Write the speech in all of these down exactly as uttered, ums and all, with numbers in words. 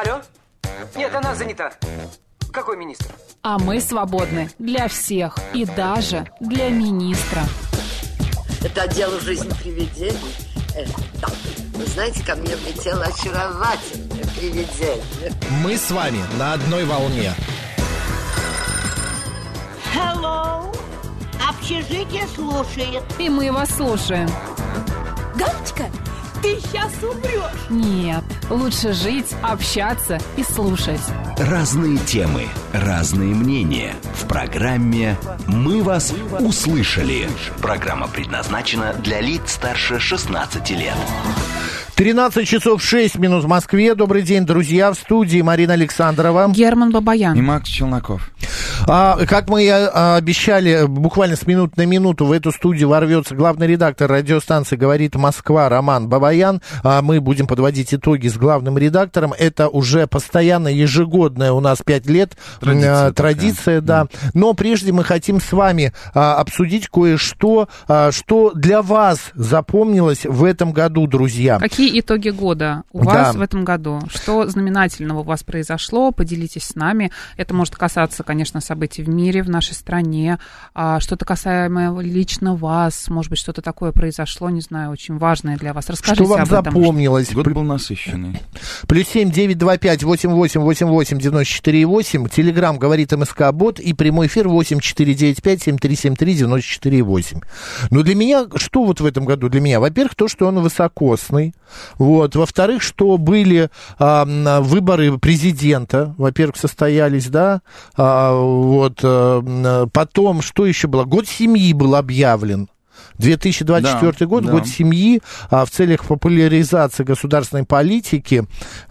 Алло? Нет, она занята. Какой министр? А мы свободны для всех и даже для министра. Это дело жизни привидений. Э, да. Вы знаете, ко мне влетело очаровательное привидение. Мы с вами на одной волне. Hello. Общежитие слушает. И мы вас слушаем. Галочка, ты сейчас умрешь. Нет, лучше жить, общаться и слушать. Разные темы, разные мнения. В программе «Мы вас услышали». Программа предназначена для лиц старше шестнадцати лет. тринадцать часов шесть минут в Москве. Добрый день, друзья. В студии Марина Александрова, Герман Бабаян и Макс Челноков. А, как мы а, обещали, буквально с минуты на минуту в эту студию ворвется главный редактор радиостанции «Говорит Москва» Роман Бабаян. А, мы будем подводить итоги с главным редактором. Это уже постоянно ежегодная у нас пять лет традиция, а, традиция да. Mm. Но прежде мы хотим с вами а, обсудить кое-что, а, что для вас запомнилось в этом году, друзья. Какие итоги года у да. вас в этом году? Что знаменательного у вас произошло? Поделитесь с нами. Это может касаться, конечно, событий в мире, в нашей стране, а, что-то касаемое лично вас, может быть, что-то такое произошло, не знаю, очень важное для вас. Расскажите об этом. Что вам запомнилось? Год был насыщенный. Плюс семь девять два пять восемь восемь восемь восемь девяносто четыре восемь. Телеграм говорит МСК Бот и прямой эфир восемь четыре девять пять семь три семь три девяносто четыре восемь. Но для меня, что вот в этом году для меня? Во-первых, то, что он высокосный. Вот. Во-вторых, что были а, выборы президента, во-первых, состоялись, да, а, вот, а, потом, что еще было? Год семьи был объявлен. две тысячи двадцать четвёртый да, год, да. Год семьи, а, в целях популяризации государственной политики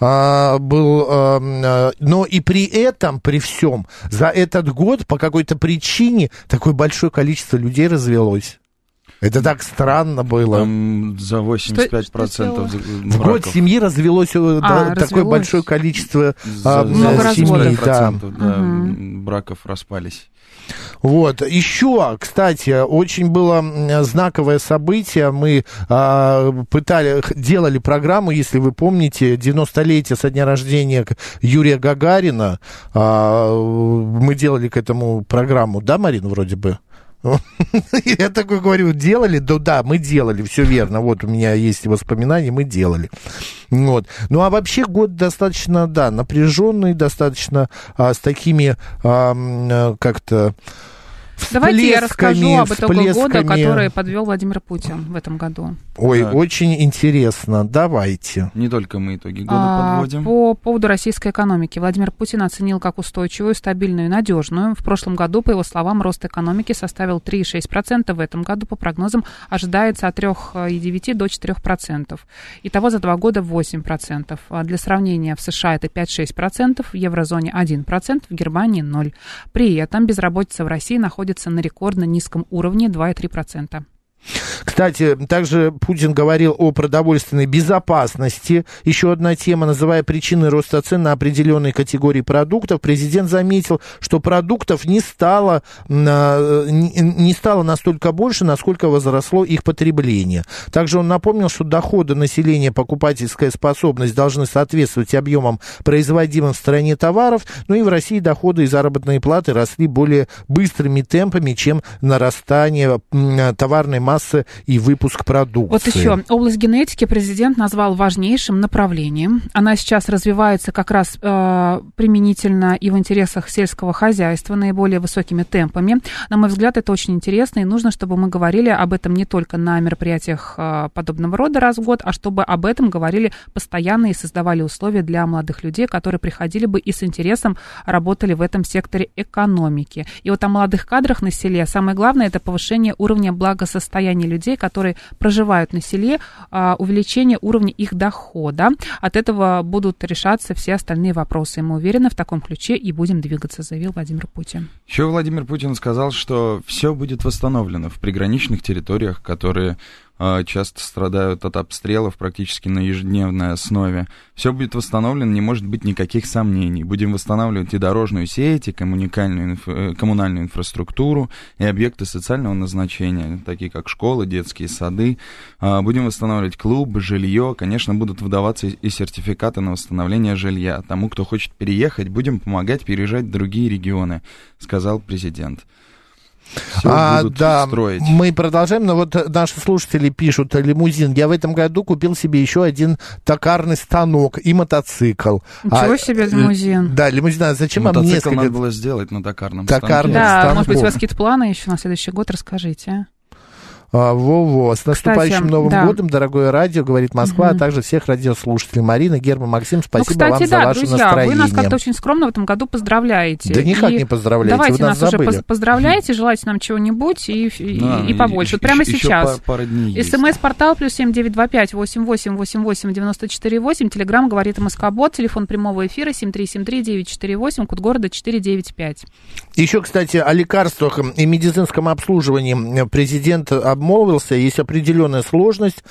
а, был, а, но и при этом, при всем, за этот год по какой-то причине такое большое количество людей развелось. Это так странно было. Там за восемьдесят пять процентов что, что в год семьи развелось, а, да, развелось такое большое количество за, а, много семей. Да. Да, угу. браков распались. Вот. Еще, кстати, очень было знаковое событие. Мы а, пытали, делали программу, если вы помните, девяностолетие со дня рождения Юрия Гагарина. А, мы делали к этому программу, да, Марина, вроде бы? Я такой говорю, делали? Да, да, мы делали, все верно. Вот у меня есть воспоминания, мы делали. Вот. Ну, а вообще год достаточно, да, напряженный, достаточно а, с такими а, как-то... Давайте я расскажу об итогах года, который подвел Владимир Путин в этом году. Ой, так. Очень интересно. Давайте. Не только мы итоги года а, подводим. По поводу российской экономики. Владимир Путин оценил как устойчивую, стабильную и надежную. В прошлом году, по его словам, рост экономики составил три целых шесть десятых процента. В этом году, по прогнозам, ожидается от три целых девять десятых до четыре процента. Итого за два года восемь процентов. Для сравнения, в США это пять целых шесть десятых процента, в еврозоне один процент, в Германии ноль процентов. При этом безработица в России находится на рекордно низком уровне два целых три десятых процента. Кстати, также Путин говорил о продовольственной безопасности. Еще одна тема, называя причиной роста цен на определенные категории продуктов. Президент заметил, что продуктов не стало, не стало настолько больше, насколько возросло их потребление. Также он напомнил, что доходы населения, покупательская способность должны соответствовать объемам производимых в стране товаров. Ну и в России доходы и заработные платы росли более быстрыми темпами, чем нарастание товарной массы и выпуск продукции. Вот еще. Область генетики президент назвал важнейшим направлением. Она сейчас развивается как раз э, применительно и в интересах сельского хозяйства наиболее высокими темпами. На мой взгляд, это очень интересно, и нужно, чтобы мы говорили об этом не только на мероприятиях э, подобного рода раз в год, а чтобы об этом говорили постоянно и создавали условия для молодых людей, которые приходили бы и с интересом работали в этом секторе экономики. И вот о молодых кадрах на селе самое главное – это повышение уровня благосостояния людей, которые проживают на селе, увеличение уровня их дохода. От этого будут решаться все остальные вопросы. И мы уверены, в таком ключе и будем двигаться, заявил Владимир Путин. Еще Владимир Путин сказал, что все будет восстановлено в приграничных территориях, которые часто страдают от обстрелов практически на ежедневной основе. Все будет восстановлено, не может быть никаких сомнений. Будем восстанавливать и дорожную сеть, и коммуникальную, инф... коммунальную инфраструктуру, и объекты социального назначения, такие как школы, детские сады. Будем восстанавливать клубы, жилье. Конечно, будут выдаваться и сертификаты на восстановление жилья. Тому, кто хочет переехать, будем помогать переезжать в другие регионы, сказал президент. Все а, будут да, строить. Мы продолжаем, но вот наши слушатели пишут: лимузин. Я в этом году купил себе еще один токарный станок и мотоцикл. Ничего а, себе лимузин. Да, лимузин. А зачем мотоцикл вам несколько? Надо было сделать на токарном токарном станке. Да, станком. может быть, у вас какие-то планы еще на следующий год, расскажите. А, во-во. С наступающим Кстати, Новым да. годом, дорогое радио, говорит Москва, угу. а также всех радиослушателей. Марина, Герман, Максим, спасибо ну, кстати, вам да, за ваше друзья, настроение. Вы нас как-то очень скромно в этом году поздравляете. Да никак и не поздравляете, давайте вы нас, нас забыли. уже поздравляйте, желайте нам чего-нибудь и, и, Да, и побольше. И, вот прямо еще, сейчас. Еще пара дней есть. СМС-портал плюс семь девять два пять восемь восемь восемь восемь девяносто четыре восемь. Телеграмм говорит МСК-бот. Телефон прямого эфира семь три семь три девять четыре восемь. Код города четыре девять пять. Еще, кстати, о лекарствах и медицинском обслуживании президент обмолвился. Есть определенная сложность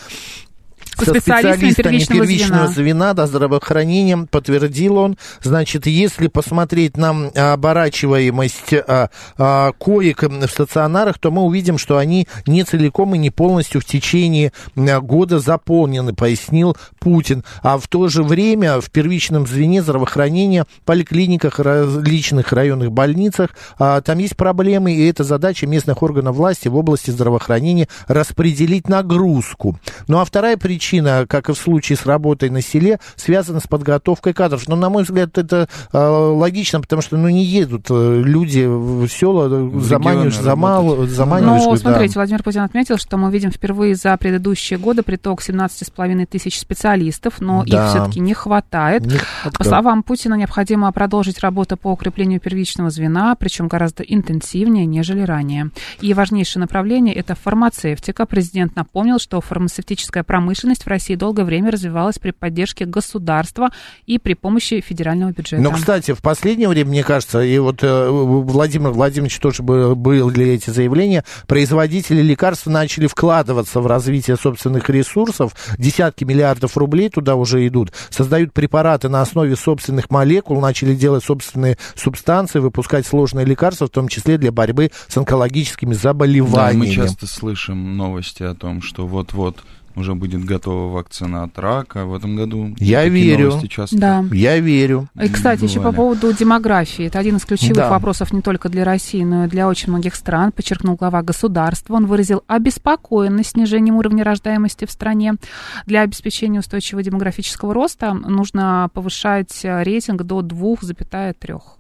Со, со специалистами, специалистами первичного, первичного звена. звена, да, здравоохранением, подтвердил он. Значит, если посмотреть на оборачиваемость а, а, коек в стационарах, то мы увидим, что они не целиком и не полностью в течение года заполнены, пояснил Путин. А в то же время в первичном звене здравоохранения, поликлиниках, различных районных больницах, а, там есть проблемы, и это задача местных органов власти в области здравоохранения распределить нагрузку. Ну а вторая причина, Причина, как и в случае с работой на селе, связана с подготовкой кадров. Но, на мой взгляд, это э, логично, потому что ну, не едут э, люди в села, в заманиваешь, замал, заманиваешь. Но, смотрите, да. Владимир Путин отметил, что мы видим впервые за предыдущие годы приток семнадцать с половиной тысяч специалистов, но да. их все-таки не хватает. Не по словам Путина, необходимо продолжить работу по укреплению первичного звена, причем гораздо интенсивнее, нежели ранее. И важнейшее направление – это фармацевтика. Президент напомнил, что фармацевтическая промышленность в России долгое время развивалась при поддержке государства и при помощи федерального бюджета. Но, кстати, в последнее время, мне кажется, и вот э, Владимир Владимирович тоже были эти заявления, производители лекарств начали вкладываться в развитие собственных ресурсов, десятки миллиардов рублей туда уже идут, создают препараты на основе собственных молекул, начали делать собственные субстанции, выпускать сложные лекарства, в том числе для борьбы с онкологическими заболеваниями. Да, мы часто слышим новости о том, что вот-вот уже будет готова вакцина от рака в этом году. Я верю. Часто да. Я верю. И, кстати, бывали. Еще по поводу демографии. Это один из ключевых да. вопросов не только для России, но и для очень многих стран, подчеркнул глава государства. Он выразил обеспокоенность снижением уровня рождаемости в стране. Для обеспечения устойчивого демографического роста нужно повышать рейтинг до двух целых трёх десятых.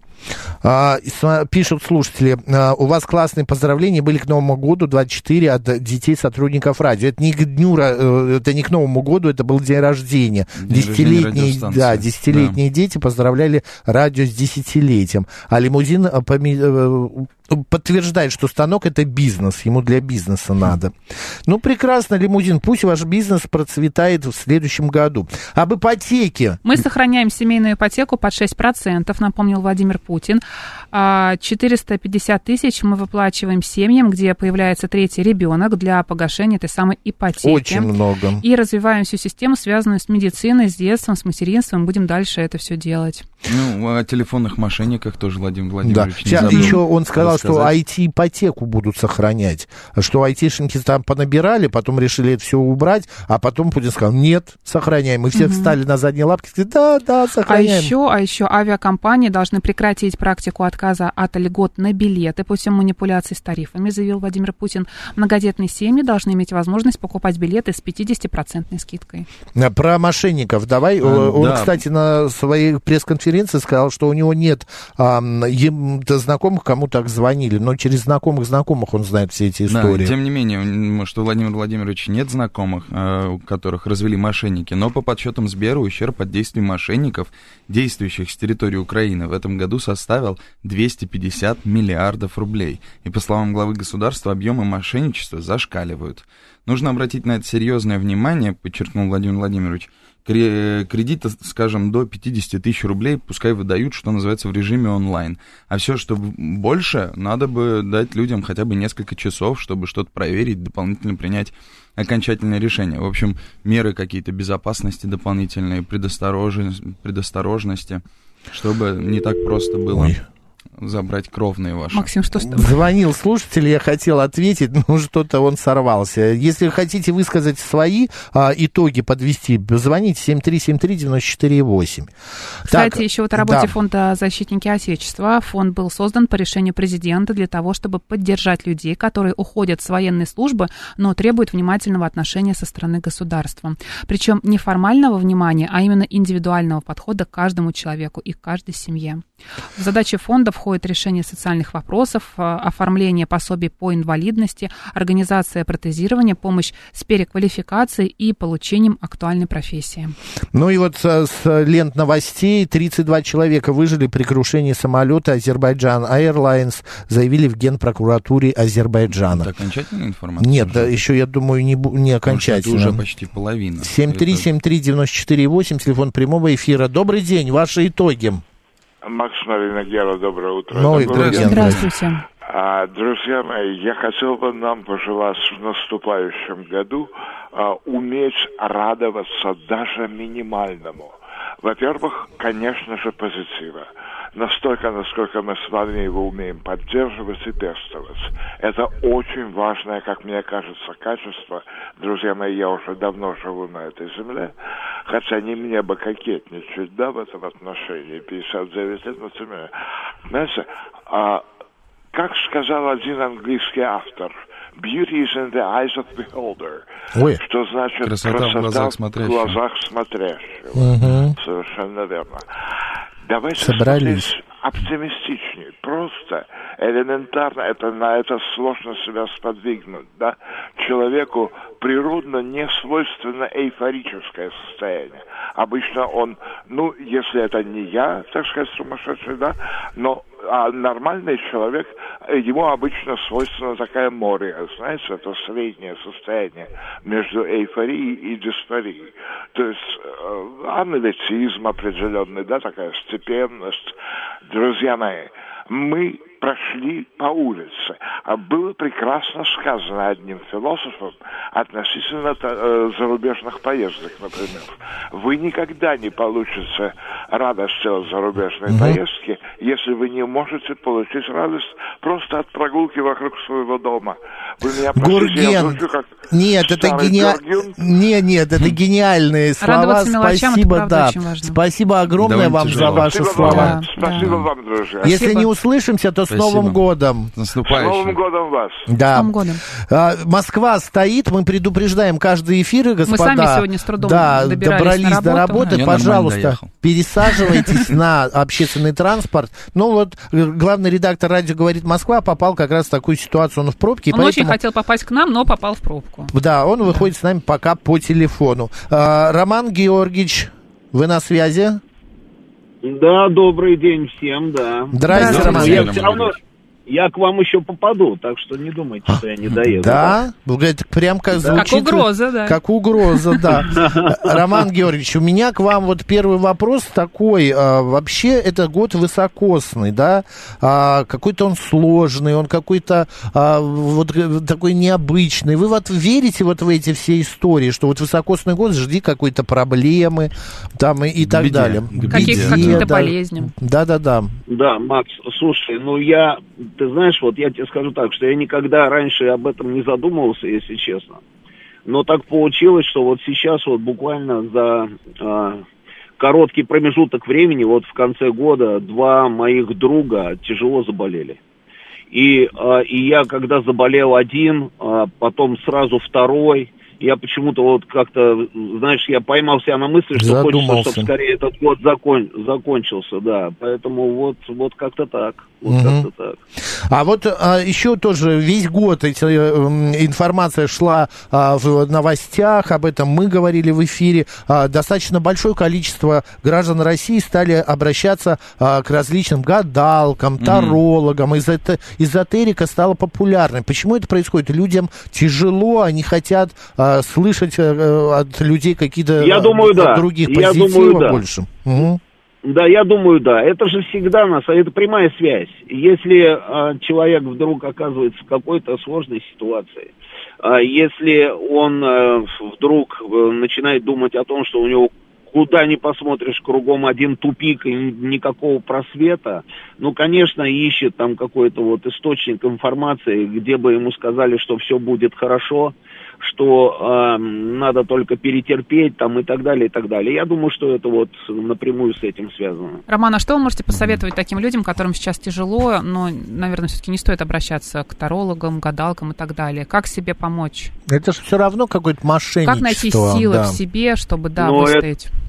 А, пишут слушатели, а, у вас классные поздравления были к Новому году, двадцать четыре от детей сотрудников радио. Это не к дню, это не к Новому году, это был день рождения. День десятилетние, рождения да, десятилетние да. дети поздравляли радио с десятилетием. А лимузин поми... подтверждает, что станок это бизнес, ему для бизнеса надо. Ну, прекрасно, лимузин, пусть ваш бизнес процветает в следующем году. Об ипотеке. Мы сохраняем семейную ипотеку под шесть процентов, напомнил Владимир Путин. четыреста пятьдесят тысяч мы выплачиваем семьям, где появляется третий ребенок, для погашения этой самой ипотеки. Очень много. И развиваем всю систему, связанную с медициной, с детством, с материнством. Будем дальше это все делать. Ну, о телефонных мошенниках тоже Владимир Владимирович да. не забыл. Еще он сказал, рассказать. Что ай ти-ипотеку будут сохранять, что айтишники там понабирали, потом решили это все убрать, а потом Путин сказал, нет, сохраняем. Мы все угу. встали на задние лапки, сказали, да, да, сохраняем. А еще, а еще авиакомпании должны прекратить практику отказа от льгот на билеты путем манипуляций с тарифами, заявил Владимир Путин. Многодетные семьи должны иметь возможность покупать билеты с пятидесятипроцентной скидкой. Про мошенников давай. А, он, да. кстати, на своей пресс-конференции сказал, что у него нет а, знакомых, кому так звонили, но через знакомых знакомых он знает все эти истории. Да, тем не менее, что у Владимира Владимировича нет знакомых, у которых развели мошенники, но по подсчетам Сбера ущерб от действий мошенников, действующих с территории Украины, в этом году составил двести пятьдесят миллиардов рублей. И, по словам главы государства, объемы мошенничества зашкаливают. Нужно обратить на это серьезное внимание, подчеркнул Владимир Владимирович. Кредит, скажем, до пятьдесят тысяч рублей пускай выдают, что называется, в режиме онлайн. А все, что больше, надо бы дать людям хотя бы несколько часов, чтобы что-то проверить, дополнительно принять окончательное решение. В общем, меры какие-то безопасности дополнительные, предосторожности, предосторожности, чтобы не так просто было... Ой. Забрать кровные ваши. Максим, что с тобой? Звонил слушатель, я хотел ответить, но что-то он сорвался. Если хотите высказать свои а, итоги, подвести, звоните семь три семь три девять четыре восемь. Кстати, так, еще вот о работе да. фонда «Защитники Отечества». Фонд был создан по решению президента для того, чтобы поддержать людей, которые уходят с военной службы, но требуют внимательного отношения со стороны государства. Причем не формального внимания, а именно индивидуального подхода к каждому человеку и к каждой семье. В задачи фонда входит решение социальных вопросов, оформление пособий по инвалидности, организация протезирования, помощь с переквалификацией и получением актуальной профессии. Ну и вот с, с лент новостей. тридцать два человека выжили при крушении самолета Азербайджан Airlines, заявили в Генпрокуратуре Азербайджана. Это окончательная информация? Нет, да, еще, я думаю, не, не окончательно. Это уже почти половина. семь три семь три девять четыре восемь, телефон прямого эфира. Добрый день, ваши итоги. Макс, Марина, Гера, доброе утро. Ну, здравствуйте. Здравствуйте. А, друзья мои, я хотел бы нам пожелать в наступающем году а, уметь радоваться даже минимальному. Во-первых, конечно же, позитива. Настолько, насколько мы с вами его умеем поддерживать и тестовать. Это очень важное, как мне кажется, качество. Друзья мои, я уже давно живу на этой земле, хотя не мне бы кокетничать, да, в этом отношении, пятьдесят девять лет, например. Знаете, а, как сказал один английский автор, beauty is in the eyes of the beholder. Ой. Что значит красота, красота в глазах смотрящего. В глазах смотрящего. Угу. Совершенно верно. Давайте собрались смотреть оптимистичнее. Просто, элементарно, это, на это сложно себя сподвигнуть, да? Человеку природно не свойственно эйфорическое состояние. Обычно он, ну, если это не я, так сказать, сумасшедший, да, но а нормальный человек, ему обычно свойственна такая моря, знаете, это среднее состояние между эйфорией и дисфорией. То есть э, аналитизм определенный, да, такая степенность. Друзья мои, мы прошли по улице. А было прекрасно сказано одним философом относительно э, зарубежных поездок, например. Вы никогда не получите радость от зарубежной mm-hmm. поездки, если вы не можете получить радость просто от прогулки вокруг своего дома. Вы меня простите, я звучу как нет, это гениально. Нет, нет, это гениальные слова. Спасибо, да. Спасибо огромное вам за ваши слова. Спасибо вам, друзья. Если не услышимся, то с Новым годом. С Новым годом вас. Да. С Новым годом. А, Москва стоит, мы предупреждаем каждые эфиры, господа. Мы сами сегодня с трудом да, добирались, добрались на до работы. Я пожалуйста, пересаживайтесь на общественный транспорт. Ну вот, главный редактор радио «Говорит Москва» попал как раз в такую ситуацию, он в пробке. Он поэтому... очень хотел попасть к нам, но попал в пробку. Да, он выходит да. с нами пока по телефону. А, Роман Георгиевич, вы на связи? Да, добрый день всем, да. Здравствуйте, Роман. Я все равно, я к вам еще попаду, так что не думайте, что я не доеду. Да? Это прям как звучит... Как угроза, да. Как угроза, да. Роман Георгиевич, у меня к вам вот первый вопрос такой. Вообще, это год высокосный, да? Какой-то он сложный, он какой-то вот такой необычный. Вы вот верите вот в эти все истории, что вот высокосный год, жди какой-то проблемы там и, и так беде. далее. Каких, каким-то да. болезням. Да-да-да. Да, Макс, слушай, ну я... Ты знаешь, вот я тебе скажу так, что я никогда раньше об этом не задумывался, если честно. Но так получилось, что вот сейчас вот буквально за э, короткий промежуток времени, вот в конце года, два моих друга тяжело заболели. И, э, и я когда заболел один, э, потом сразу второй, я почему-то вот как-то, знаешь, я поймал себя на мысли, что хочется, чтобы скорее этот год закон, закончился, да. Поэтому вот, вот как-то так. Вот угу. как-то так. А вот а, еще тоже весь год эти, э, информация шла а, в новостях, об этом мы говорили в эфире. А, достаточно большое количество граждан России стали обращаться а, к различным гадалкам, тарологам. Mm-hmm. Эзот, эзотерика стала популярной. Почему это происходит? Людям тяжело, они хотят а, а, слышать а, от людей какие-то Я думаю, от да. других Я позитива думаю, да. больше. Угу. Да, я думаю, да. Это же всегда нас, это прямая связь. Если а, человек вдруг оказывается в какой-то сложной ситуации, а, если он а, вдруг а, начинает думать о том, что у него куда ни посмотришь, кругом один тупик и никакого просвета, ну, конечно, ищет там какой-то вот источник информации, где бы ему сказали, что все будет хорошо, что э, надо только перетерпеть там и так далее, и так далее. Я думаю, что это вот напрямую с этим связано. Роман, а что вы можете посоветовать таким людям, которым сейчас тяжело, но, наверное, все-таки не стоит обращаться к тарологам, гадалкам и так далее? Как себе помочь? Это же все равно какое-то мошенничество. Как найти силы да. в себе, чтобы, да, Но выстоять? Это...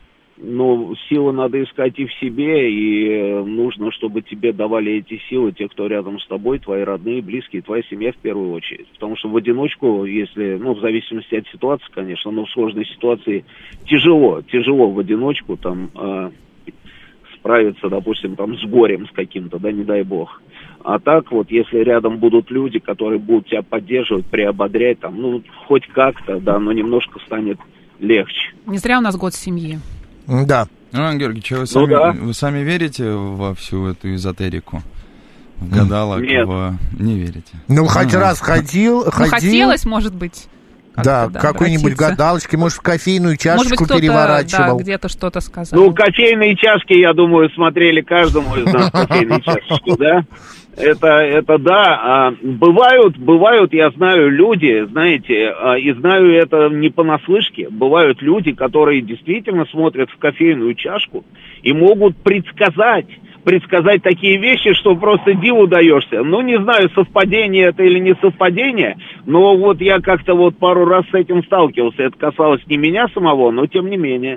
Ну, силы надо искать и в себе, и нужно, чтобы тебе давали эти силы те, кто рядом с тобой, твои родные, близкие, твоя семья в первую очередь. Потому что в одиночку, если, ну, в зависимости от ситуации, конечно, но в сложной ситуации тяжело, тяжело в одиночку там э, справиться, допустим, там с горем с каким-то, да, не дай бог. А так вот, если рядом будут люди, которые будут тебя поддерживать, приободрять, там, ну, хоть как-то, да, но немножко станет легче. Не зря у нас год семьи. Да. Роман Георгиевич, вы, Ну, сами, да. вы сами верите во всю эту эзотерику? В гадалок? Нет. В... Не верите? Ну, хоть А. раз ходил, Ну, ходил. хотелось, может быть. Да, да, какой-нибудь обратиться. гадалочки, может, в кофейную Может быть, чашечку кто-то, да, переворачивал. где-то что-то сказал. Ну, кофейные чашки, я думаю, смотрели каждому из нас кофейные чашечки, да? Это, это да. А, бывают, бывают, я знаю, люди, знаете, а, и знаю это не понаслышке, бывают люди, которые действительно смотрят в кофейную чашку и могут предсказать, предсказать такие вещи, что просто диву даешься. Ну, не знаю, совпадение это или не совпадение, но вот я как-то вот пару раз с этим сталкивался. Это касалось не меня самого, но тем не менее.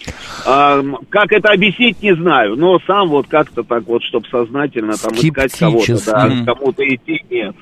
А, как это объяснить, не знаю, но сам вот как-то так вот, чтобы сознательно там искать кого-то, да, Мгм. кому-то идти, нет.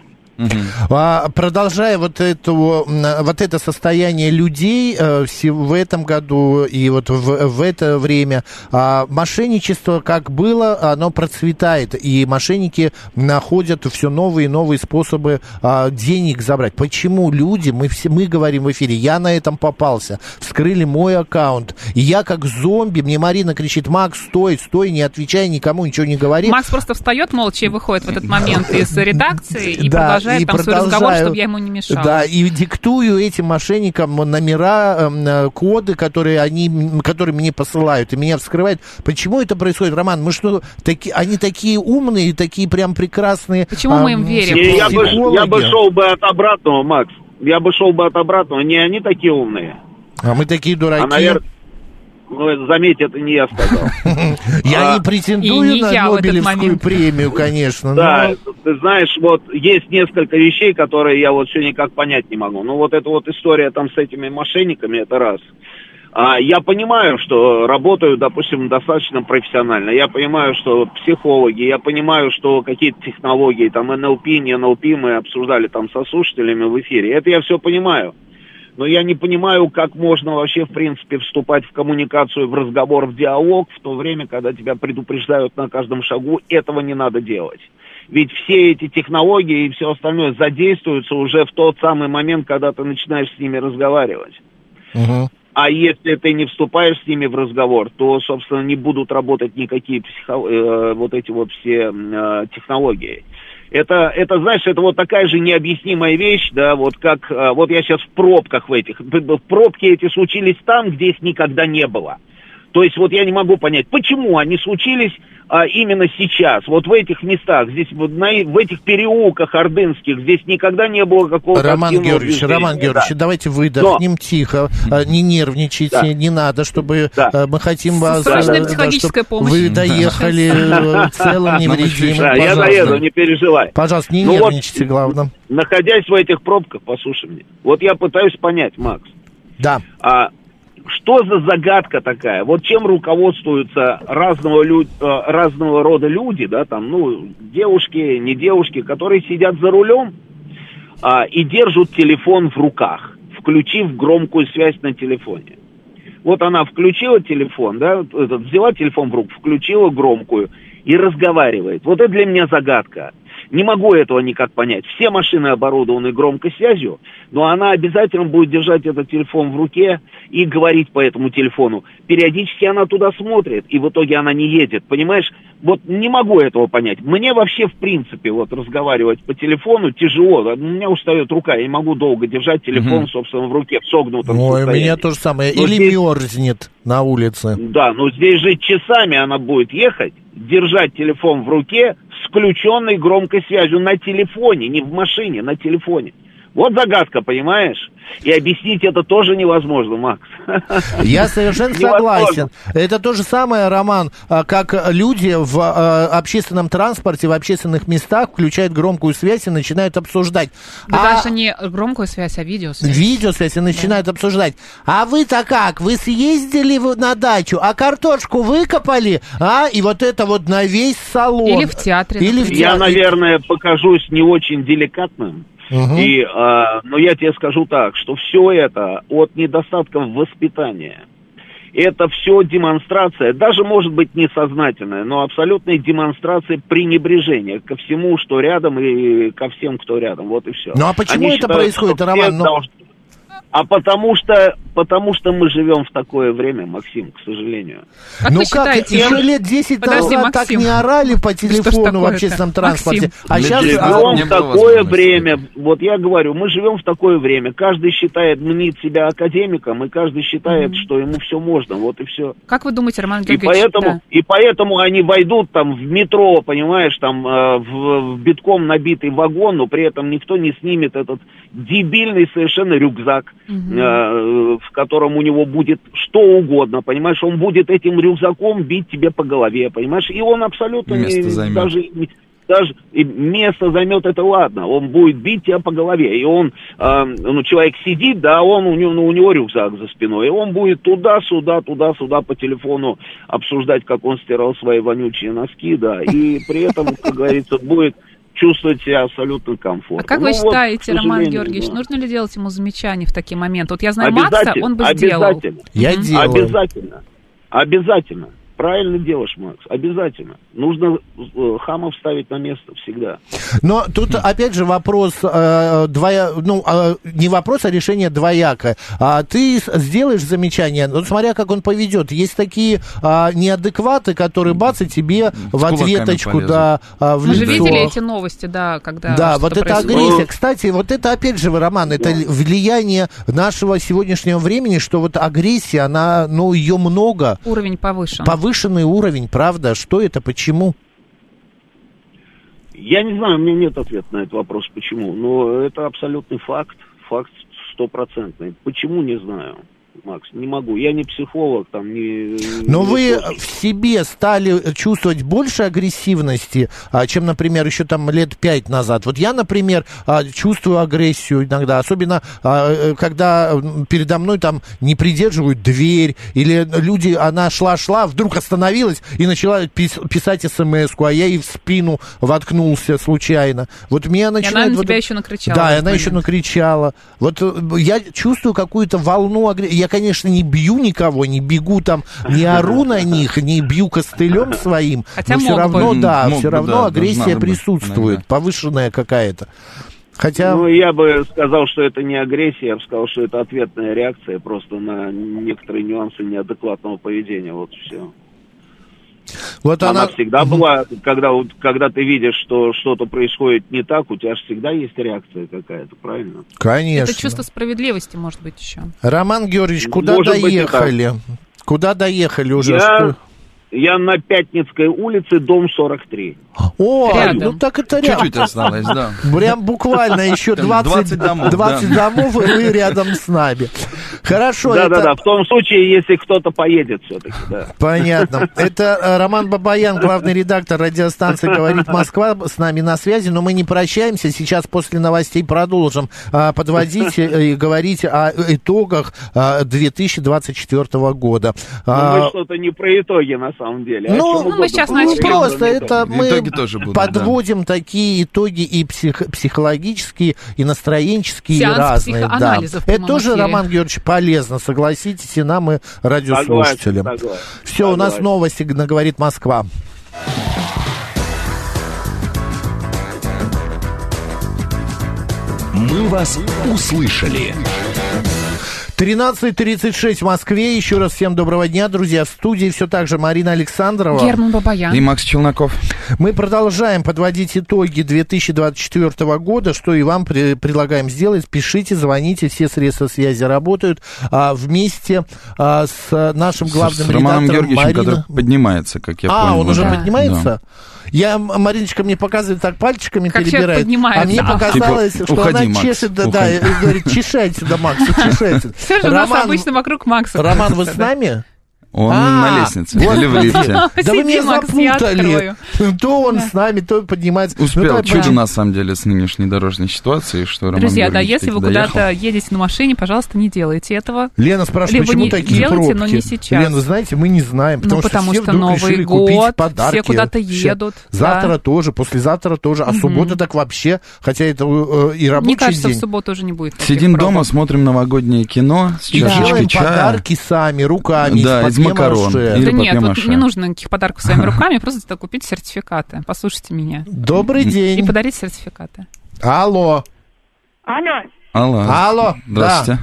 А, продолжая вот, эту, вот это состояние людей э, все- в этом году и вот в, в это время, а, мошенничество как было, оно процветает, и мошенники находят все новые и новые способы а, денег забрать. Почему люди, мы, все, мы говорим в эфире, я на этом попался, вскрыли мой аккаунт, и я как зомби, мне Марина кричит: Макс, стой, стой, не отвечай, никому ничего не говори. Макс просто встает молча и выходит в этот момент из редакции и Да, продолжает и там свой продолжаю. разговор, чтобы я ему не мешала. Да, и диктую этим мошенникам номера, э, коды, которые они, которые мне посылают, и меня вскрывают. Почему это происходит, Роман? Мы что, таки, они такие умные, такие прям прекрасные. Почему мы им верим? Не, я, бы, психологи. я бы шел бы от обратного, Макс. Я бы шел бы от обратного. Не они такие умные. А мы такие дураки. А, наверное, ну, заметь, это не я сказал. Я А, не претендую и не на я в этот Нобелевскую момент. премию, конечно. Да, но... ты знаешь, вот есть несколько вещей, которые я вот все никак понять не могу. Ну, вот эта вот история там с этими мошенниками, это раз. А, я понимаю, что работаю, допустим, достаточно профессионально. Я понимаю, что психологи, я понимаю, что какие-то технологии, там эн эл пи, не эн эл пи мы обсуждали там со слушателями в эфире. Это я все понимаю. Но я не понимаю, как можно вообще, в принципе, вступать в коммуникацию, в разговор, в диалог, в то время, когда тебя предупреждают на каждом шагу, этого не надо делать. Ведь все эти технологии и все остальное задействуются уже в тот самый момент, когда ты начинаешь с ними разговаривать. Угу. А если ты не вступаешь с ними в разговор, то, собственно, не будут работать никакие психо... э, вот эти вот все э, технологии. Это, это, знаешь, это вот такая же необъяснимая вещь, да, вот как, э, вот я сейчас в пробках в этих, пробки эти случились там, где их никогда не было. То есть вот я не могу понять, почему они случились а, именно сейчас, вот в этих местах, здесь вот на, в этих переулках ордынских, здесь никогда не было какого-то Роман активного Георгиевич, движения. Роман Георгиевич, Да. давайте выдохнем Но- тихо, а, не нервничайте, Да. не надо, чтобы Да. а, мы хотим вас, Срочная а, психологическая чтоб помощь. вы доехали э, целым, невредимым. Да, я Пожалуйста. доеду, не переживай. Пожалуйста, не Ну вот, нервничайте, главное. Находясь в этих пробках, послушай меня, вот я пытаюсь понять, Макс, Да. а что за загадка такая? Вот чем руководствуются разного, лю- э, разного рода люди, да, там, ну, девушки, не девушки, которые сидят за рулем а, и держат телефон в руках, включив громкую связь на телефоне. Вот она включила телефон, да, этот, взяла телефон в руку, включила громкую и разговаривает. Вот это для меня загадка. Не могу этого никак понять. Все машины оборудованы громкой связью, но она обязательно будет держать этот телефон в руке и говорить по этому телефону. Периодически она туда смотрит, и в итоге она не едет, понимаешь? Вот не могу этого понять. Мне вообще, в принципе, вот разговаривать по телефону тяжело. У меня устает рука, я не могу долго держать телефон, mm-hmm. собственно, в руке, в согнутом Ой, состоянии. у меня то же самое. Но Или здесь... мерзнет на улице. Да, но здесь же часами она будет ехать, держать телефон в руке с включенной громкой связью на телефоне, не в машине, на телефоне. Вот загадка, понимаешь? И объяснить это тоже невозможно, Макс. Я совершенно согласен. Это то же самое, Роман, как люди в общественном транспорте, в общественных местах включают громкую связь и начинают обсуждать. Да а... даже не громкую связь, а видеосвязь. Видеосвязь и начинают да. обсуждать. А вы-то как? Вы съездили на дачу, а картошку выкопали? А? И вот это вот на весь салон. Или в театре. Или в театре. Я, наверное, покажусь не очень деликатным. Угу. И, а, но я тебе скажу так, что все это от недостатков воспитания. Это все демонстрация, даже может быть несознательная, но абсолютная демонстрация пренебрежения ко всему, что рядом, и ко всем, кто рядом. Вот и все. Ну а почему Они это считают, происходит, Роман? Но... Должны... А потому что, потому что мы живем в такое время, Максим, к сожалению. Как ну вы как, считаете? еще лет десять Подожди, назад Максим. так не орали по телефону в общественном транспорте. Максим. А мы сейчас... живем в такое время, вот я говорю, мы живем в такое время. Каждый считает, мнит себя академиком, и каждый считает, mm-hmm. что ему все можно, вот и все. Как вы думаете, Роман И Георгиевич? поэтому, Да. и поэтому они войдут там в метро, понимаешь, там э, в, в битком набитый вагон, но при этом никто не снимет этот дебильный совершенно рюкзак, mm-hmm. э, в котором у него будет что угодно, понимаешь, он будет этим рюкзаком бить тебе по голове, понимаешь, и он абсолютно место не, займет. даже, даже и место займет, это ладно, он будет бить тебя по голове, и он, э, ну, человек сидит, да, он, у него, ну, у него рюкзак за спиной, и он будет туда-сюда, туда-сюда по телефону обсуждать, как он стирал свои вонючие носки, да, и при этом, как говорится, будет чувствовать себя абсолютно комфортно. А как ну, вы вот, считаете, Роман Георгиевич, да. нужно ли делать ему замечания в такие моменты? Вот я знаю Макса, он бы сделал. Обязательно. Я mm-hmm. делаю. Обязательно. Обязательно. Правильно делаешь, Макс, обязательно. Нужно э, хамов ставить на место всегда. Но тут, опять же, вопрос, э, двоя, ну, э, не вопрос, а решение двоякое. А ты сделаешь замечание, ну, смотря как он поведет. Есть такие а, неадекваты, которые бац, и тебе в, в ответочку, да, а, в Мы лицо. же видели эти новости, да, когда Да, вот это происходит. агрессия. Кстати, вот это, опять же, Роман, это влияние нашего сегодняшнего времени, что вот агрессия, она, ну, ее много. Уровень повышен. Повышенный уровень, правда? Что это, почему? Я не знаю, у меня нет ответа на этот вопрос, почему. Но это абсолютный факт, факт стопроцентный. Почему, не знаю. Макс, не могу. Я не психолог, там, не... Но не вы тоже. в себе стали чувствовать больше агрессивности, а, чем, например, еще там лет пять назад. Вот я, например, а, чувствую агрессию иногда, особенно а, когда передо мной там не придерживают дверь, или люди, она шла-шла, вдруг остановилась и начала пис- писать смс-ку, а я ей в спину воткнулся случайно. Вот меня начинает... И она на вот... тебя еще накричала. Да, и она момент. еще накричала. Вот я чувствую какую-то волну агрессии. Я, конечно, не бью никого, не бегу там, не ору на них, не бью костылем своим, Хотя но все равно, бы. да, Мог все бы, равно да, агрессия надо бы присутствует, иногда. повышенная какая-то. Хотя... Ну, я бы сказал, что это не агрессия, я бы сказал, что это ответная реакция просто на некоторые нюансы неадекватного поведения, вот все. Вот она, она всегда была, когда, вот, когда ты видишь, что что-то происходит не так, у тебя же всегда есть реакция какая-то, правильно? Конечно. Это чувство справедливости, может быть, еще. Роман Георгиевич, куда Может быть, доехали? Куда доехали уже? Я, Что... я на Пятницкой улице, дом сорок три. О, Рядом. ну так это рядом. Чуть-чуть осталось, да. Прям буквально еще двадцать, двадцать домов, двадцать да. домов, и вы рядом с нами. Хорошо. это... Да-да-да, в том случае, если кто-то поедет все-таки, да. Понятно. Это э, Роман Бабаян, главный редактор радиостанции «Говорит Москва», с нами на связи, но мы не прощаемся. Сейчас после новостей продолжим э, подводить и говорить о итогах э, две тысячи двадцать четвёртого года. Но А, мы что-то не про итоги, на самом деле. Ну, ну, мы сейчас ну, начнем. просто это мы Итоги тоже будут, подводим такие итоги и псих, психологические, и настроенческие, и Сеанс разные. Да. психоанализа в Это прямом тоже, эфире. Роман Георгиевич, полезно, согласитесь, и нам, и радиослушателям. Согласен, согласен. Все, у нас Согласен. новости, говорит Москва. Мы вас услышали. тринадцать тридцать шесть в Москве. Еще раз всем доброго дня, друзья. В студии все так же Марина Александрова. Герман Бабаян. И Макс Челноков. Мы продолжаем подводить итоги две тысячи двадцать четвёртого года. Что и вам при- предлагаем сделать. Пишите, звоните. Все средства связи работают. А, вместе а, с нашим главным с Романом редактором Георгиевичем, Мариной... который поднимается, как я а, понял. он уже Да. поднимается? Да. Я, Мариночка мне показывает, так пальчиками Как человек перебирает. поднимается. А мне А. показалось, Типа, что уходи, она Макс, чешет, да, да, уходи. и говорит, чешай сюда, Макс, чешай сюда. Все же у нас обычно вокруг Макса. Роман, вы крутится, с да. нами? Он А, на лестнице вот или в лифте. Да вы Сиди, меня Макс, я запутали. открою. То он с нами, то поднимается. Ну, Успел. давай, Чудо, да. на самом деле, с нынешней дорожной ситуацией, что Роман Друзья, да, Георгиевич если вы таки доехал. куда-то едете на машине, пожалуйста, не делайте этого. Лена спрашивает, Либо почему не такие делайте, пробки? но не сейчас. Лена, знаете, мы не знаем, потому, Ну, потому что, что все вдруг Новый решили год, купить подарки. все куда-то Все. едут, Завтра да. тоже, послезавтра тоже, а суббота так вообще, хотя это э, и рабочий Мне кажется, день. в субботу уже не будет таких Сидим пробок. дома, смотрим новогоднее кино с И чашечкой делаем чая. подарки сами, руками, Да, из из макарон. папье-маше. Или Да нет, тут папье-маше. не нужно никаких подарков своими руками, просто купить сертификаты. Послушайте меня. Добрый И день. подарить сертификаты. Алло. Алло. Алло. Алло. Здравствуйте.